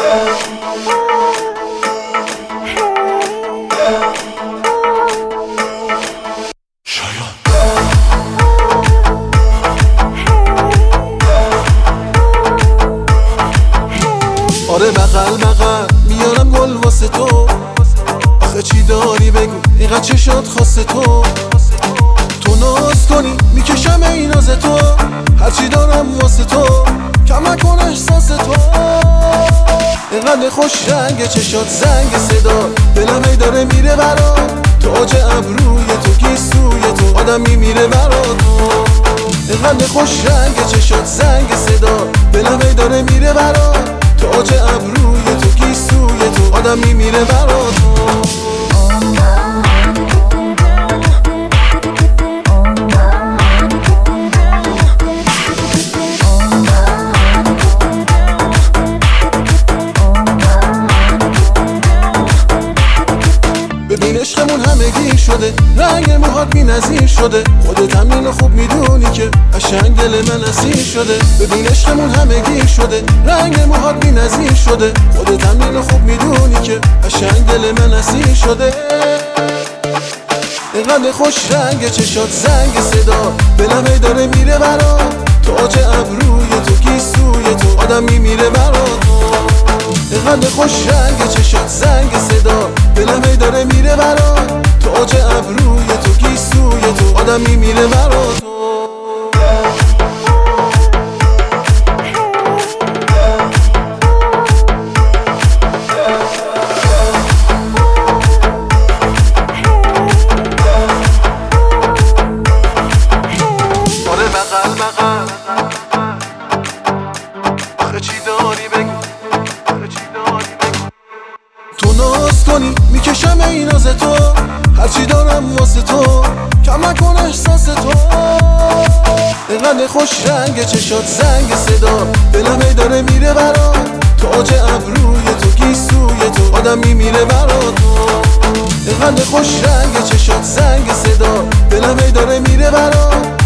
آره بغل بغل میارم گل واسه تو، آخه چی داری بگو اینقدر چشات خاصه تو ناز کنی میکشم این ناز تو، هرچی دارم واسه تو کم نکن احساس تو. اینقدر خوش رنگ چشات زنگ صدا، دلم هی داره میره برات، تاج ابروی تو گیسوی تو آدم میمیره برات. اینقدر خوش رنگ چشات زنگ صدا، دلم هی داره میره برات، تاج ابروی تو گیسوی تو آدم میمیره برات. ببین عشقمون همگی شده، رنگ موهات بی نظیر شده، خودت هم اینو خوب میدونی که قشنگ دل من اسیر شده. ببین عشقمون همگی شده، رنگ موهات بی نظیر شده، خودت هم اینو خوب میدونی که قشنگ دل من اسیر شده. اینقدر خوش رنگ چشات زنگ صدا، دلم هی داره میره برات، تاج ابروی تو گیسوی تو آدم میمیره برات. اینقدر خوش رنگ چشات زنگ صدا، دلم هی داره میره برات، تاج ابروی تو گیسوی تو آدم میمیره برات. آره بغل بغل آخه چی داری بگو، تو ناز کنی میکشم این ناز تو، هرچی دارم واسه تو کم نکن احساس تو. اینقدر خوش رنگ چشات زنگ صدا، دلم هی داره میره برات، تاج ابروی تو گیسوی تو آدم میمیره برات. اینقدر خوش رنگ چشات زنگ صدا، دلم هی داره میره برات،